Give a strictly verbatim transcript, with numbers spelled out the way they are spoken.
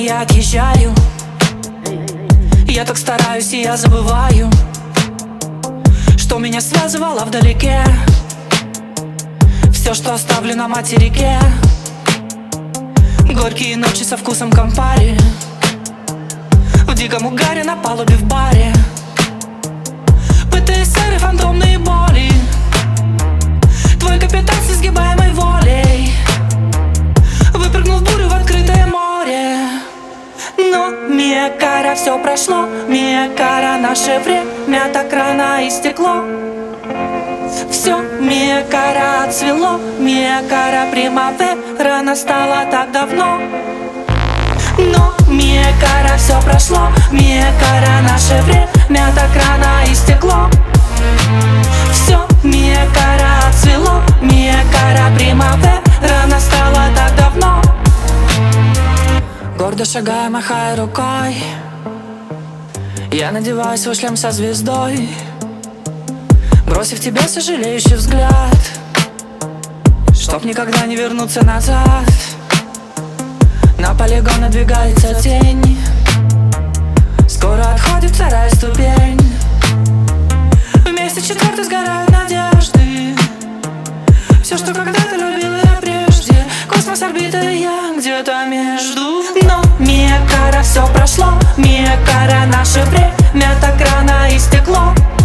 я отъезжаю. Я так стараюсь, и я забываю, что меня связывало вдалеке. Все, что оставлю на материке. Горькие ночи со вкусом кампари, в диком угаре на палубе в баре. ПТСР и фантомные боли. Твой капитан с несгибаемой волей выпрыгнул в бурю в открытое море. Но, мия кара, все прошло. Мия кара, наше время так рано истекло. Все, мия кара, отцвело. Мия кара, примавера настала так давно. Но, мия кара, все прошло. Мия кара, наше время так рано истекло. Все, мия кара, отцвело. Мия кара, примавера настала так давно. Гордо шагая, махая рукой, я надеваю свой шлем со звездой, бросив тебе сожалеющий взгляд, чтоб никогда не вернуться назад. На полигон надвигается тень, скоро отходит вторая ступень. Вместе четвертой сгорают надежды. Все, что когда-то любила я прежде. Космос, орбита и я где-то между. Но, мия кара, все прошло. Мия кара, наше время так рано истекло.